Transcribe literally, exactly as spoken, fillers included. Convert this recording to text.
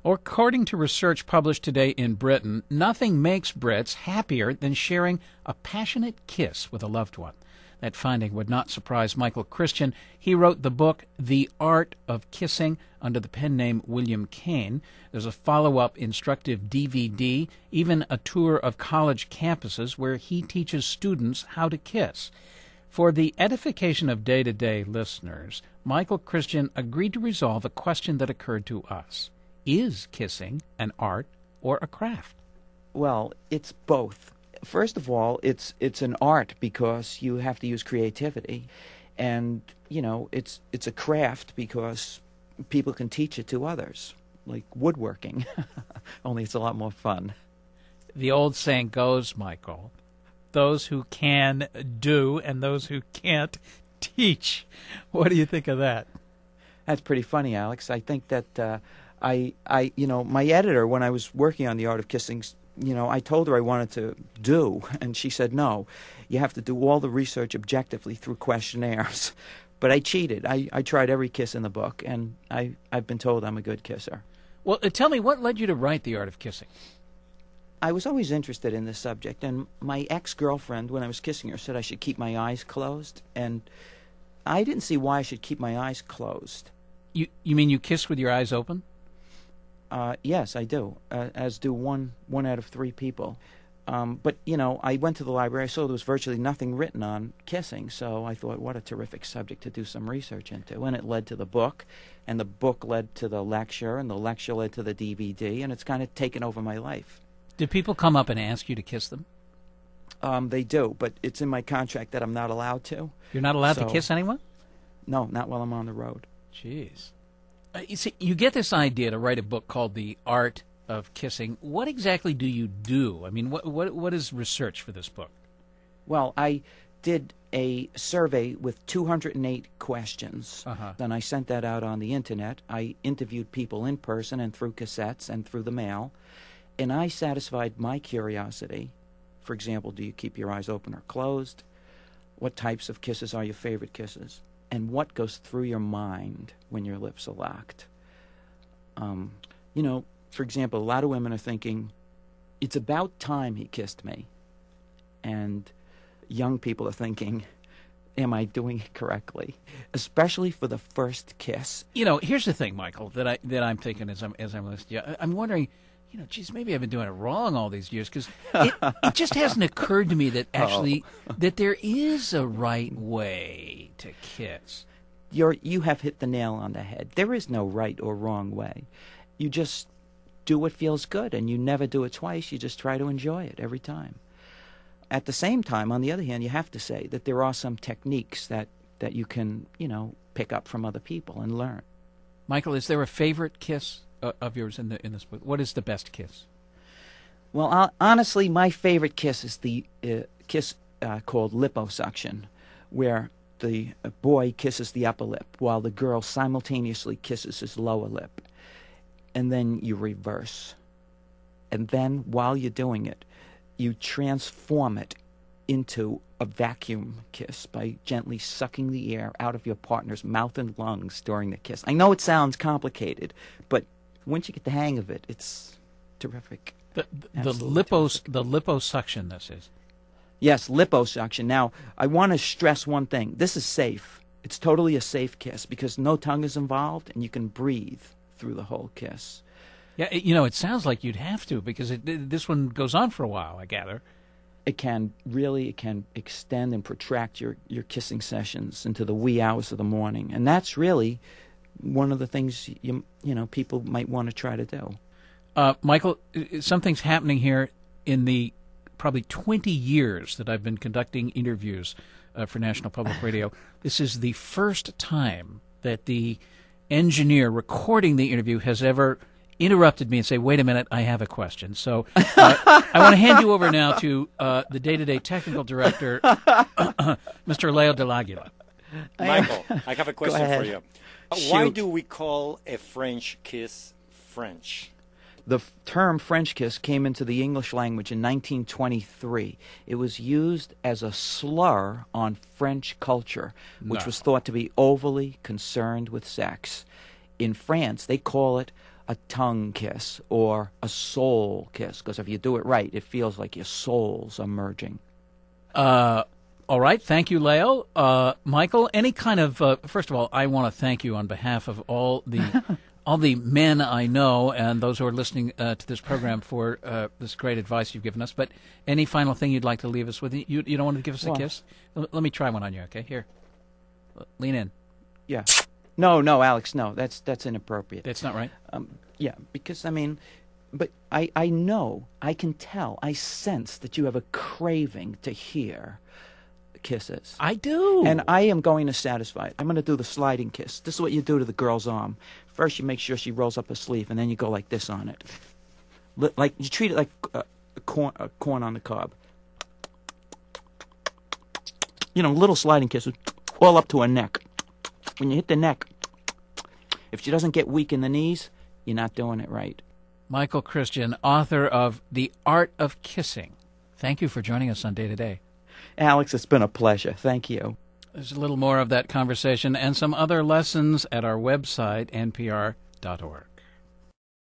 According to research published today in Britain, nothing makes Brits happier than sharing a passionate kiss with a loved one. That finding would not surprise Michael Christian. He wrote the book The Art of Kissing under the pen name William Cain. There's a follow-up instructive D V D, even a tour of college campuses where he teaches students how to kiss. For the edification of day-to-day listeners, Michael Christian agreed to resolve a question that occurred to us. Is kissing an art or a craft? Well, it's both. First of all, it's it's an art because you have to use creativity, and you know it's it's a craft because people can teach it to others, like woodworking. Only it's a lot more fun. The old saying goes, Michael, those who can do and those who can't teach. What do you think of that? That's pretty funny, Alex. I think that uh, I I you know my editor, when I was working on The Art of Kissing, you know, I told her I wanted to do, and she said, no, you have to do all the research objectively through questionnaires. But I cheated. I, I tried every kiss in the book, and I, I've been told I'm a good kisser. Well, uh, tell me, what led you to write The Art of Kissing? I was always interested in this subject, and my ex-girlfriend, when I was kissing her, said I should keep my eyes closed, and I didn't see why I should keep my eyes closed. You, you mean you kiss with your eyes open? Uh, yes, I do, uh, as do one one out of three people. Um, but, you know, I went to the library, I saw there was virtually nothing written on kissing, so I thought, what a terrific subject to do some research into. And it led to the book, and the book led to the lecture, and the lecture led to the D V D, and it's kind of taken over my life. Do people come up and ask you to kiss them? Um, they do, but it's in my contract that I'm not allowed to. You're not allowed so, to kiss anyone? No, not while I'm on the road. Jeez. Uh, you see, you get this idea to write a book called The Art of Kissing. What exactly do you do? I mean, what what what is research for this book? Well, I did a survey with two hundred eight questions. Uh-huh. Then I sent that out on the internet. I interviewed people in person and through cassettes and through the mail, and I satisfied my curiosity. For example, do you keep your eyes open or closed? What types of kisses are your favorite kisses? And what goes through your mind when your lips are locked? Um, you know, for example, a lot of women are thinking, it's about time he kissed me. And young people are thinking, am I doing it correctly? Especially for the first kiss. You know, here's the thing, Michael, that, I, that I'm thinking as I'm, as I'm listening to you. I'm wondering, you know, geez, maybe I've been doing it wrong all these years, because it, it just hasn't occurred to me that actually oh. that there is a right way to kiss. You're, you have hit the nail on the head. There is no right or wrong way. You just do what feels good, and you never do it twice. You just try to enjoy it every time. At the same time, on the other hand, you have to say that there are some techniques that, that you can, you know, pick up from other people and learn. Michael, is there a favorite kiss uh, of yours in the in this book? What is the best kiss? Well, uh, honestly, my favorite kiss is the uh, kiss uh, called liposuction, where the boy kisses the upper lip while the girl simultaneously kisses his lower lip. And then you reverse. And then, while you're doing it, you transform it into a vacuum kiss by gently sucking the air out of your partner's mouth and lungs during the kiss. I know it sounds complicated, but once you get the hang of it, it's terrific. The, the, the, lipos, the liposuction, this is. Yes, liposuction. Now, I want to stress one thing. This is safe. It's totally a safe kiss because no tongue is involved, and you can breathe through the whole kiss. Yeah, you know, it sounds like you'd have to because it, this one goes on for a while, I gather. It can really, it can extend and protract your, your kissing sessions into the wee hours of the morning. And that's really one of the things, you, you know, people might want to try to do. Uh, Michael, something's happening here in the probably twenty years that I've been conducting interviews uh, for National Public Radio. This is the first time that the engineer recording the interview has ever interrupted me and say, wait a minute, I have a question. So uh, I want to hand you over now to uh, the day-to-day technical director, Mister Leo Del Aguila. Michael, I have a question for you. Shoot. Why do we call a French kiss French? The f- term French kiss came into the English language in nineteen twenty-three. It was used as a slur on French culture, which No. was thought to be overly concerned with sex. In France, they call it a tongue kiss or a soul kiss, because if you do it right, it feels like your souls are merging. Uh, all right. Thank you, Lael. Uh, Michael, any kind of, uh, first of all, I want to thank you on behalf of all the all the men I know and those who are listening uh, to this program for uh, this great advice you've given us. But any final thing you'd like to leave us with? You, you don't want to give us a Well, kiss? Let, let me try one on you, okay? Here. Lean in. Yeah. No, no, Alex, no, that's that's inappropriate. That's not right? Um, yeah, because, I mean, but I, I know, I can tell, I sense that you have a craving to hear kisses. I do. And I am going to satisfy it. I'm going to do the sliding kiss. This is what you do to the girl's arm. First, you make sure she rolls up her sleeve, and then you go like this on it. Li- Like, you treat it like uh, a corn, a corn on the cob. You know, little sliding kisses, all up to her neck. When you hit the neck, if she doesn't get weak in the knees, you're not doing it right. Michael Christian, author of The Art of Kissing. Thank you for joining us on Day to Day. Alex, it's been a pleasure. Thank you. There's a little more of that conversation and some other lessons at our website, N P R dot org.